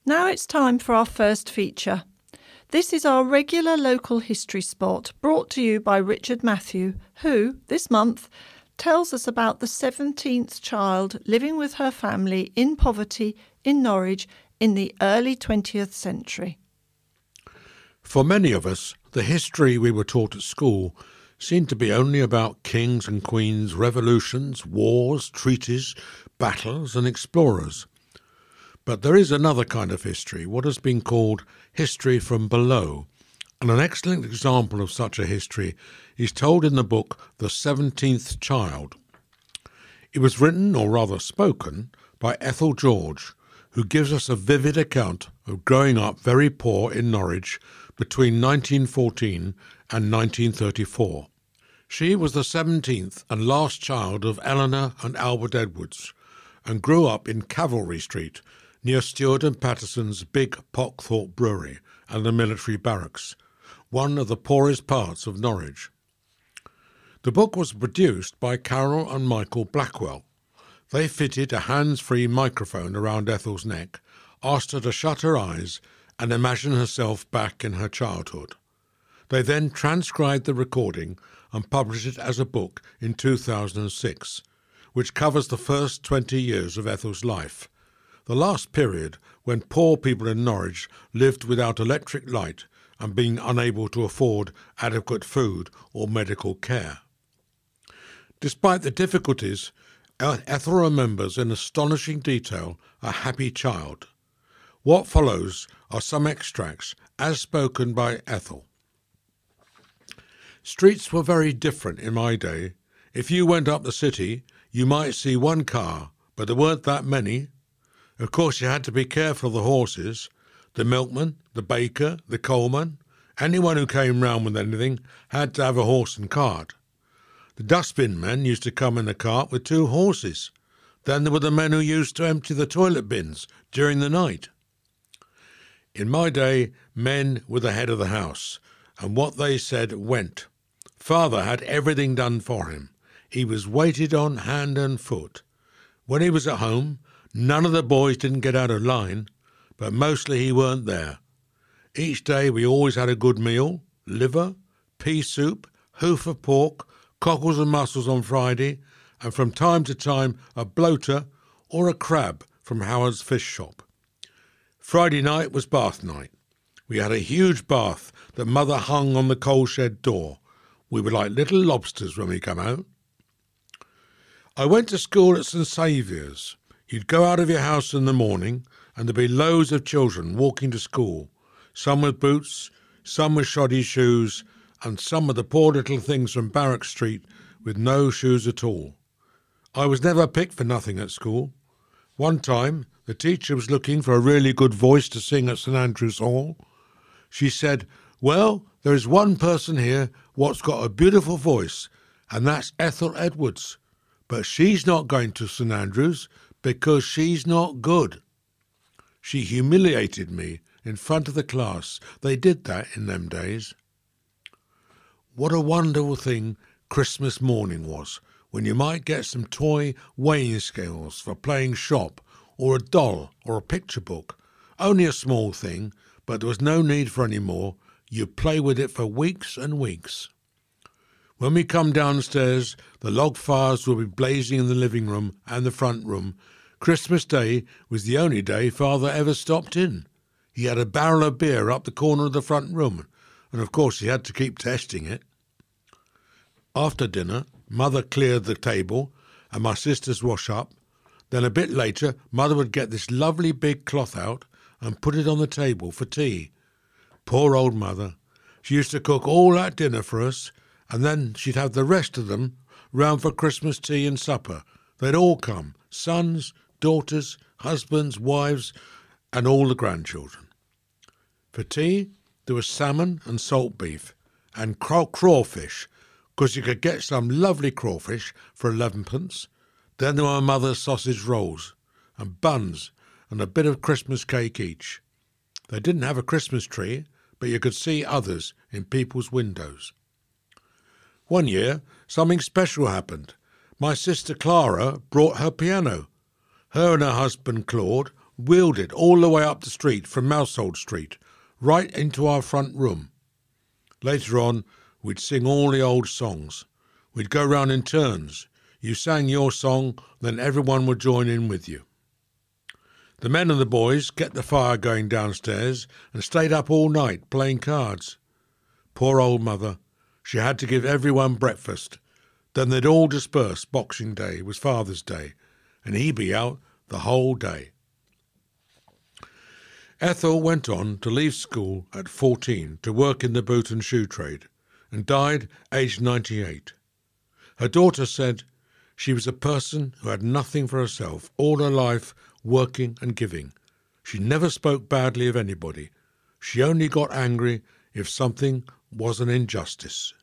Now it's time for our first feature. This is our regular local history spot brought to you by Richard Matthew, who, this month, tells us about the 17th child living with her family in poverty in Norwich in the early 20th century. For many of us, the history we were taught at school seemed to be only about kings and queens, revolutions, wars, treaties, battles and explorers. But there is another kind of history, what has been called history from below, and an excellent example of such a history is told in the book The 17th Child. It was written, or rather spoken, by Ethel George, who gives us a vivid account of growing up very poor in Norwich between 1914 and 1934. She was the 17th and last child of Eleanor and Albert Edwards, and grew up in Cavalry Street, near Stewart and Patterson's big Pockthorpe brewery and the military barracks, one of the poorest parts of Norwich. The book was produced by Carol and Michael Blackwell. They fitted a hands-free microphone around Ethel's neck, asked her to shut her eyes and imagine herself back in her childhood. They then transcribed the recording and published it as a book in 2006, which covers the first 20 years of Ethel's life, the last period when poor people in Norwich lived without electric light and being unable to afford adequate food or medical care. Despite the difficulties, Ethel remembers in astonishing detail a happy child. What follows are some extracts as spoken by Ethel. Streets were very different in my day. If you went up the city, you might see one car, but there weren't that many. Of course, you had to be careful of the horses, the milkman, the baker, the coalman. Anyone who came round with anything had to have a horse and cart. The dustbin men used to come in a cart with 2 horses. Then there were the men who used to empty the toilet bins during the night. In my day, men were the head of the house, and what they said went. Father had everything done for him. He was waited on hand and foot. When he was at home, none of the boys didn't get out of line, but mostly he weren't there. Each day we always had a good meal, liver, pea soup, hoof of pork, cockles and mussels on Friday, and from time to time a bloater or a crab from Howard's fish shop. Friday night was bath night. We had a huge bath that Mother hung on the coal shed door. We were like little lobsters when we come out. I went to school at St Saviour's. You'd go out of your house in the morning and there'd be loads of children walking to school, some with boots, some with shoddy shoes, and some of the poor little things from Barrack Street with no shoes at all. I was never picked for nothing at school. One time, the teacher was looking for a really good voice to sing at St Andrew's Hall. She said, "Well, there is one person here what's got a beautiful voice, and that's Ethel Edwards. But she's not going to St Andrews because she's not good." She humiliated me in front of the class. They did that in them days. What a wonderful thing Christmas morning was, when you might get some toy weighing scales for playing shop, or a doll or a picture book. Only a small thing, but there was no need for any more. You'd play with it for weeks and weeks. When we come downstairs, the log fires will be blazing in the living room and the front room. Christmas Day was the only day Father ever stopped in. He had a barrel of beer up the corner of the front room, and of course he had to keep testing it. After dinner, Mother cleared the table and my sisters wash up. Then a bit later, Mother would get this lovely big cloth out and put it on the table for tea. Poor old Mother. She used to cook all that dinner for us, and then she'd have the rest of them round for Christmas tea and supper. They'd all come, sons, daughters, husbands, wives, and all the grandchildren. For tea, there was salmon and salt beef, and crawfish, because you could get some lovely crawfish for 11pence. Then there were Mother's sausage rolls, and buns, and a bit of Christmas cake each. They didn't have a Christmas tree, but you could see others in people's windows. One year, something special happened. My sister Clara brought her piano. Her and her husband Claude wheeled it all the way up the street from Mousehold Street, right into our front room. Later on, we'd sing all the old songs. We'd go round in turns. You sang your song, then everyone would join in with you. The men and the boys kept the fire going downstairs and stayed up all night playing cards. Poor old mother, she had to give everyone breakfast. Then they'd all disperse. Boxing Day was Father's Day, and he'd be out the whole day. Ethel went on to leave school at 14 to work in the boot and shoe trade, and died aged 98. Her daughter said she was a person who had nothing for herself, all her life working and giving. She never spoke badly of anybody. She only got angry if something was an injustice.